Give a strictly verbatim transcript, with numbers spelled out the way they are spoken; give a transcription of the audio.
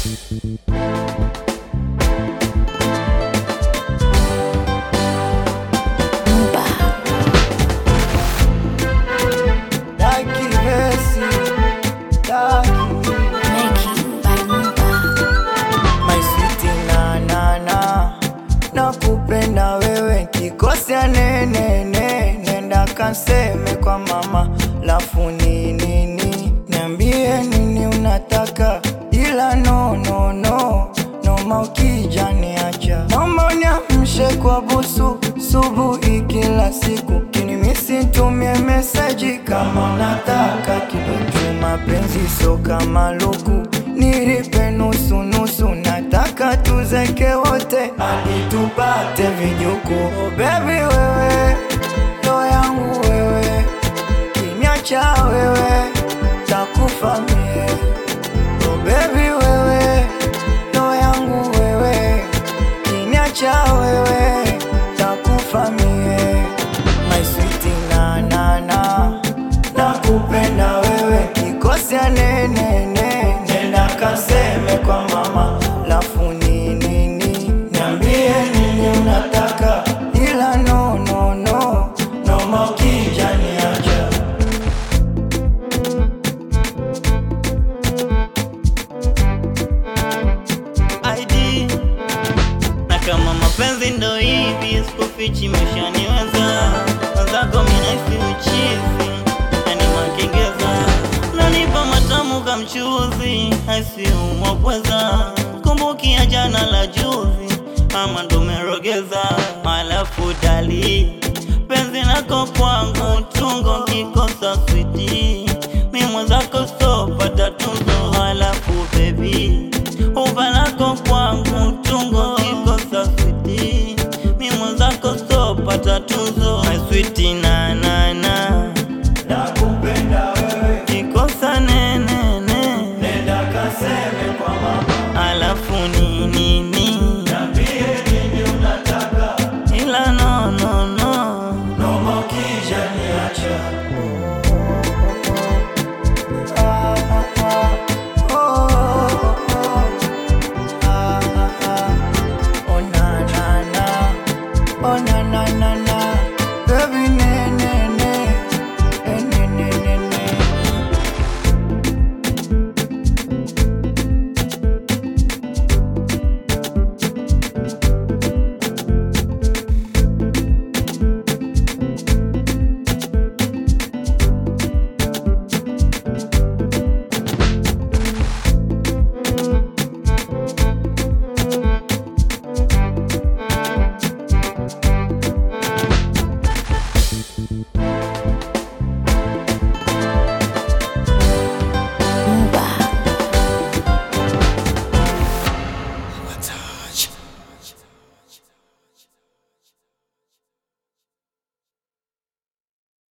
Nakupenda wewe kikosia nene nene, nenda kaseme kwa mama lafu nini nini, niambie nini unataka, ila no no no noma ukija niacha. Naomba uniamshe kwa busu subuhi kila siku, kinimisi tumie meseji kama unataka kidogo. Mapenzi so kama luku, nilipe nusu nusu, nataka tuzeke wote hadi tupate vijuku. Oh baby wewe, ndo yangu wewe, kiniacha wewe takufa mie. Oh baby wewe, ndo yangu wewe, kiniacha wewe takufa mie. My sweetie na na na, nakupenda wewe kikosia nene nene, nenda kaseme kwa mama lafu nini nini, niambie nini unataka, ila no no no noma ukija niacha. I D na kama mapenzi ndo hivi, sikufichi meshaniweza, wazako minaisi uchizi yani makengeza, nanipa matamu kamchuzi haisi umwapweza, kumbukia jana la juzi ama ndo merogeza. Alafu dali penzi lako kwangu tungo, kikosa switi mimo zako sopata tunzo. Alafu baby uva lako kwangu tungo, kikosa switi mimo zako sopata tunzo. My sweetie na